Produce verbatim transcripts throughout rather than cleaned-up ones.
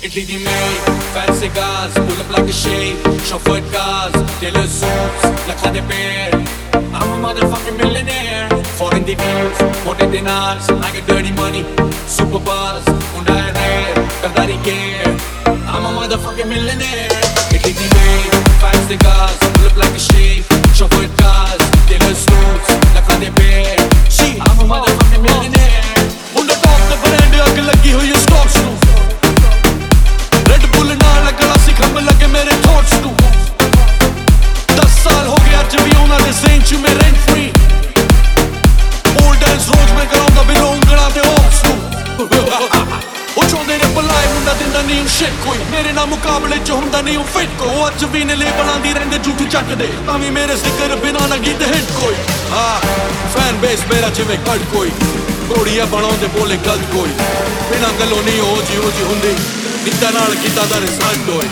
Italy di maid, fancy cars, pull up like a shade, chauffeured cars, tailor suits, like how they pair. I'm a motherfucking millionaire. Foreign deals, forty dinars, I get dirty money, super bars, Hyundai Rare, Qadari care. I'm a motherfucking millionaire. Italy di maid, fancy cars, pull up like a shade, chauffeured cars, tailor suits, like how they pair. She, I'm a motherfucking millionaire. On the top the brand ag lagi hui hai stocks nu. Red Bull naal lagna si kham lage mere thoughts nu. ten saal ho gaya aj bhi ona de saint chu mein rent free. Old dance roads mein karaunda bilow ungla te hawks nu. O chonde ne palai munda dinda nahi shit koi. Mere na muqabale ch hunda nahi fit ko. O aj bhi ne labelan di rende jhoothi chak de. Tami mere sticker bina na geet hit koi. Ha fan base mera jive kad koi. Godiya banaunde bole gal koi. Bina galo nahi ho ji ho ji hundi. Nita naal kita da result hoye.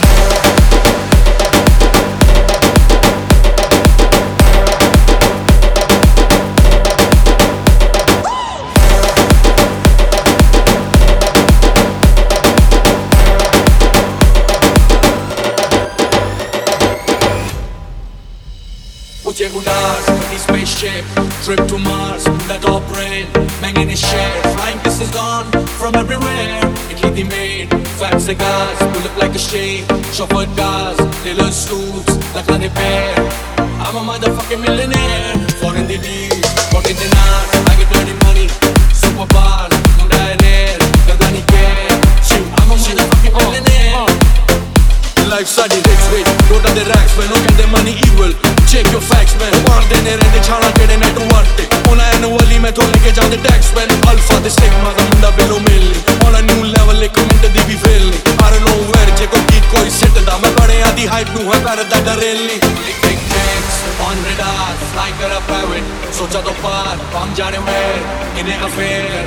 Ujhe Udas, the spaceship, trip to Mars, the top rail, banging his shit, flying kisses gone from everywhere. Italy di maid, fat cigars, pull up like a shade, chauffeured cars, tailor suits, like how they pair. I'm a motherfucking millionaire. Foreign deals, forty dinars, I get dirty money, super bars, Hyundai Rare, Qadari care. I'm a motherfucking millionaire. Life study rich rich, don't have the racks, man, don't get the money evil. Check your facts, man. Maar dene rende chhana tede net warte. Ona annually mein to leke jande tax, man. Alpha the stigma da munda below milli. On a new level ek comment di vi failni. I don't know where je ko ki koi set da. Main bade aadi hype nu hai par da darelni. Big big checks on radar, fly kar a private. Socha to par, hum jane where in a affair.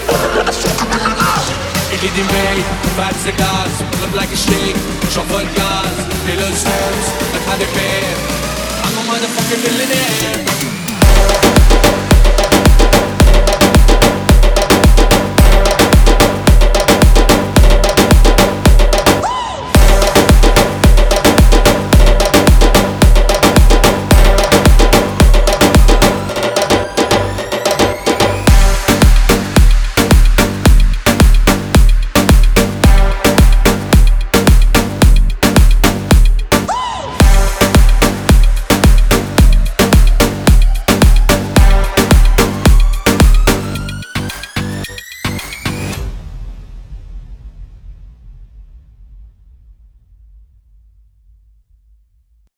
Italy di maid, fat cigars, pull up like a shake, chauffeured cars, tailor suits, like how they pair. I'm a motherfucking millionaire.